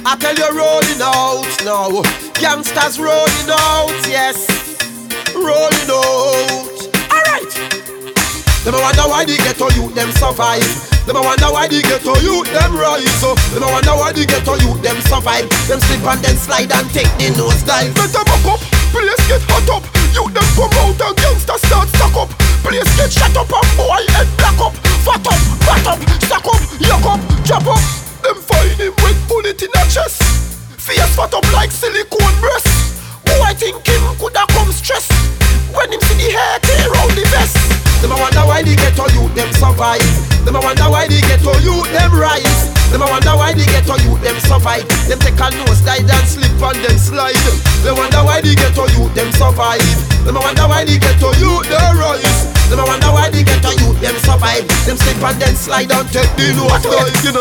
I tell you rolling out now. Gangsters rolling out, yes. Rolling out. Alright. Them a wonder why the ghetto youth them survive. Them a wonder why the ghetto youth them rise. So them a wonder why the ghetto youth them survive. Them slip and then slide and take the nose dive. Better buck up, place get hot up. You them come out and gangsters start stack up. Place get shut up and boy head black up. Fat up, fat up, stack up, yuck up, drop up. Them find him with bullet in a chest. Face fat up like silicone breast. Who I think him coulda come stress when him see the hair tear round the vest. Them a wonder why the ghetto youth them survive. Them a wonder why the ghetto youth them rise. Them a wonder why the ghetto youth them survive. Them take a nose slide and slip and then slide. Them wonder why the ghetto youth them survive. Them a wonder why the ghetto youth them rise. Them a wonder why the ghetto youth them survive. Them slip and then slide and take the nose slide. You know